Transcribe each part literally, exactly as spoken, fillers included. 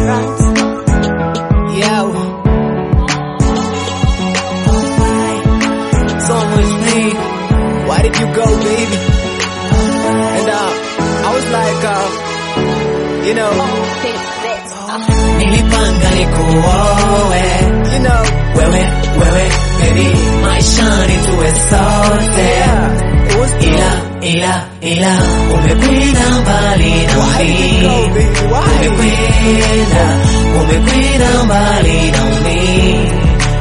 Alright. Yo. It's always me. Why did you go, baby? And uh, I was like, uh, you know, nilipanga nikuoe, you know, wewe, wewe, baby, maishani tuwe sote. yeah. It was Ila, ila, ila, umekwenda mbali na Why did you go, mimi. baby? Why? Umekwenda, umekwenda mbali na mimi.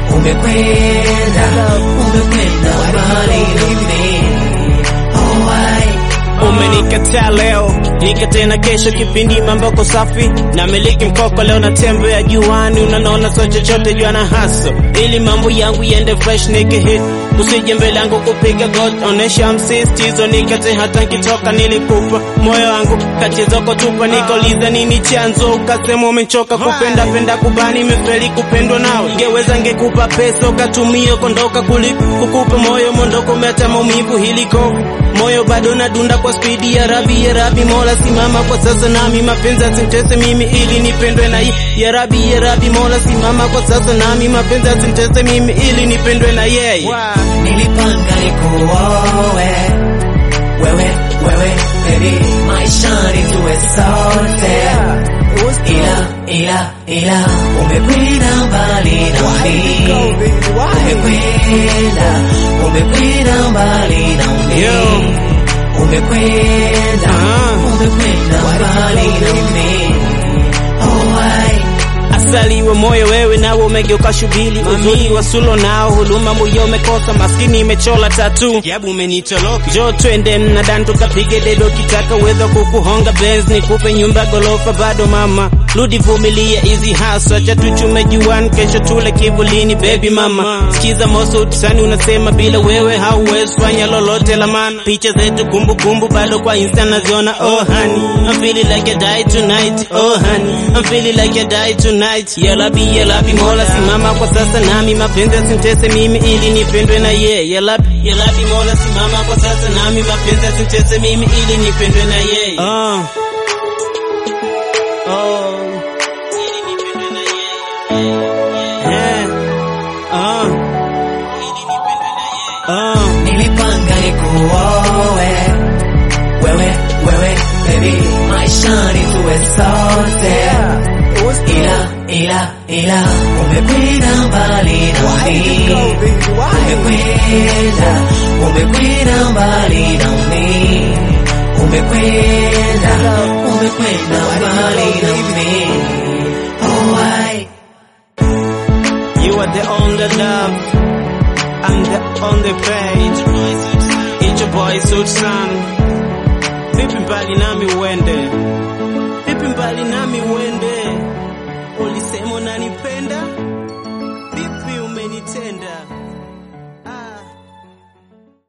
Umekwenda, umekwenda mbali na mimi. Oh, I Umenikataa leo, nika tena kesho, kipindi mambo ko safi na miliki mkoko, leo natembea juani, unanaona so chochote jua na haso, ili mambo yangu yende fresh nike hit, usije mbele yangu kupiga god, onesha msisitizo nikate hata nikitoka, nilikupa moyo wangu kachezoko tupa, nikauliza nini chanzo, ukasema umechoka kupenda penda kubani, mefeli kupendwa nawe, ngeweza ngekupa pesa ukatumia kondoka, kuliku kukupa moyo mondoko, umeacha maumivu hiliko moyo bado nadunda kwa speedi ya Rabi, ya Rabi Mola simama kwa sasa nami, mapenzi asimtese mimi ili nipendwe na yeye. Ya Rabi, ya Rabi Mola simama kwa sasa nami, mapenzi asimtese mimi ili nipendwe na yeye. nilipanga nikuoe, wewe, wewe, baby, maishani tuwe sote. It was Ila, ila, ila, umekwenda mbali na Why did you go, mimi. baby? Why? Umekwenda, umekwenda mbali na mimi. Umekwenda, Ah. umekwenda mbali na mimi. Oh, I Asaliwe moyo wewe nawe umegeuka shubili, uzuri wa sulo nao huluma, moyo umekosa maskini imechola tatu, jabu umenitoloka, jo twende mnadan tukapige dedo, kitaka uweza kukuhonga Benz nikupe nyumba golofa, bado mama rudi vumilia hizi haswa, acha tuchume juani kesho tule kivulini, baby mama sikiza moso utisani, unasema bila wewe hauwezi fanya lolote la maana, picha zetu kumbukumbu bado kwa Insta naziona, oh honey I'm feeling like I die tonight, oh honey I'm feeling like I die tonight. Ya Rabbi, ya Rabbi Mola simama kwa sasa nami, mapenzi asimtese mimi ili nipendwe na yeye. Ya Rabbi, ya Rabbi Mola simama kwa sasa nami, mapenzi asimtese mimi ili nipendwe na yeye. Oh. Oh. Ili nipendwe na yeye. Yeah. Oh. Ili nipendwe na yeye. Oh. nilipanga nikuoe, wewe, wewe, baby, maishani tuwe sote. It was Ila, ila, ila, umekwenda mbali na Why did you go, mimi. baby? Why? Umekwenda, umekwenda mbali na mimi. Umekwenda, umekwenda mbali na mimi. Oh, I You are the only love, I'm the only page. It's your boy Sultan. Vipi mbali nami uende, vipi mbali nami uende, ulisema unanipenda, vipi umenitenda.